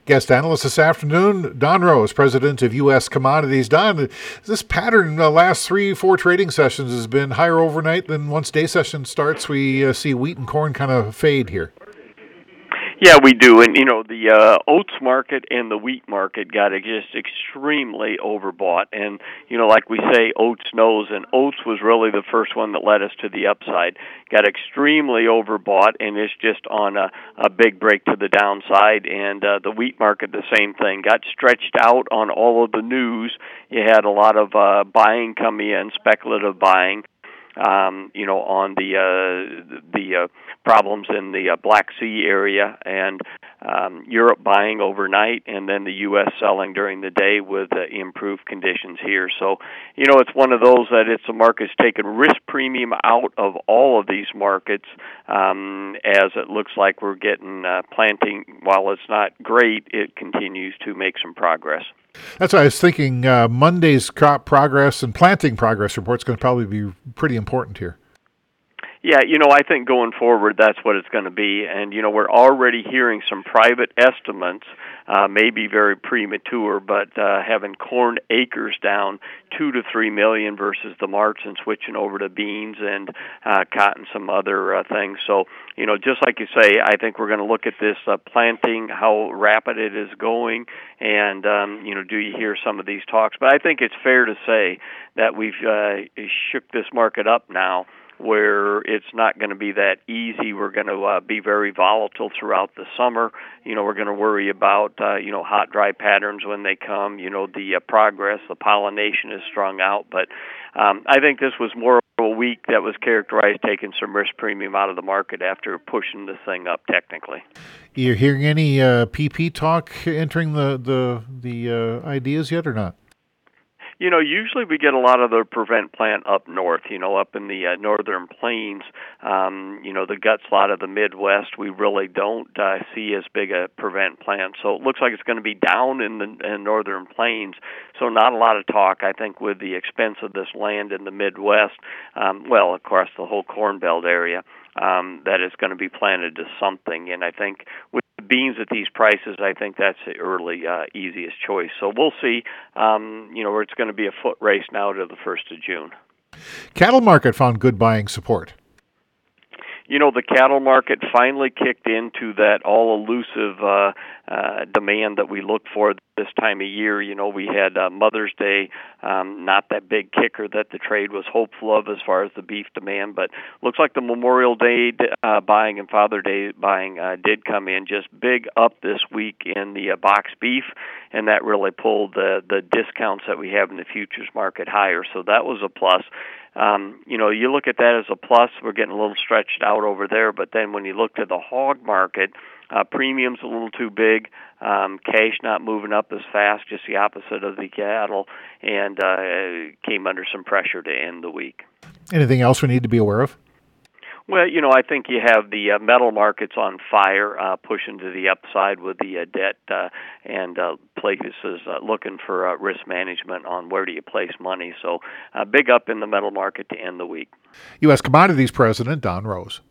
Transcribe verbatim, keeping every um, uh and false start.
Guest analyst this afternoon, Don Rose, president of U S Commodities. Don, this pattern in the last three, four trading sessions has been higher overnight. Then once day session starts, we uh, see wheat and corn kind of fade here. Yeah, we do. And, you know, the uh, oats market and the wheat market got just extremely overbought. And, you know, like we say, oats knows, and oats was really the first one that led us to the upside. Got extremely overbought, and it's just on a, a big break to the downside. And uh, the wheat market, the same thing. Got stretched out on all of the news. You had a lot of uh, buying coming in, speculative buying. Um, you know, on the uh, the uh, problems in the uh, Black Sea area, and um, Europe buying overnight, and then the U S selling during the day with uh, improved conditions here. So, you know, it's one of those that it's a market's taken risk premium out of all of these markets, um, as it looks like we're getting uh, planting. While it's not great, it continues to make some progress. That's what I was thinking. Uh, Monday's crop progress and planting progress report is going to probably be pretty important here. Yeah, you know, I think going forward, that's what it's going to be. And, you know, we're already hearing some private estimates, uh, maybe very premature, but uh, having corn acres down two to three million versus the March, and switching over to beans and uh, cotton, some other uh, things. So, you know, just like you say, I think we're going to look at this uh, planting, how rapid it is going, and, um, you know, do you hear some of these talks? But I think it's fair to say that we've uh, shook this market up now, where it's not going to be that easy. We're going to uh, be very volatile throughout the summer. You know, we're going to worry about, uh, you know, hot, dry patterns when they come. You know, the uh, progress, the pollination is strung out. But um, I think this was more of a week that was characterized taking some risk premium out of the market after pushing this thing up technically. You're hearing any uh, P P talk entering the, the, the uh, ideas yet or not? You know, usually we get a lot of the prevent plant up north, you know, up in the uh, northern plains. Um, you know, the gut slot of the Midwest, we really don't uh, see as big a prevent plant. So it looks like it's going to be down in the in northern plains. So not a lot of talk, I think, with the expense of this land in the Midwest. Um, well, of course, the whole Corn Belt area. Um, that is going to be planted to something. And I think with the beans at these prices, I think that's the early uh, easiest choice. So we'll see, um, you know, where it's going to be a foot race now to the first of June. Cattle market found good buying support. You know, the cattle market finally kicked into that all-elusive uh, uh, demand that we look for this time of year. You know, we had uh, Mother's Day, um, not that big kicker that the trade was hopeful of as far as the beef demand, but looks like the Memorial Day uh, buying and Father Day buying uh, did come in just big up this week in the uh, box beef, and that really pulled the, the discounts that we have in the futures market higher. So that was a plus. Um, you know, you look at that as a plus. We're getting a little stretched out over there, but then when you look to the hog market, uh, premiums a little too big, um, cash not moving up as fast, just the opposite of the cattle, and uh, came under some pressure to end the week. Anything else we need to be aware of? Well, you know, I think you have the uh, metal markets on fire, uh, pushing to the upside with the uh, debt uh, and uh, places uh, looking for uh, risk management on where do you place money. So uh, big up in the metal market to end the week. U S Commodities President Don Rose.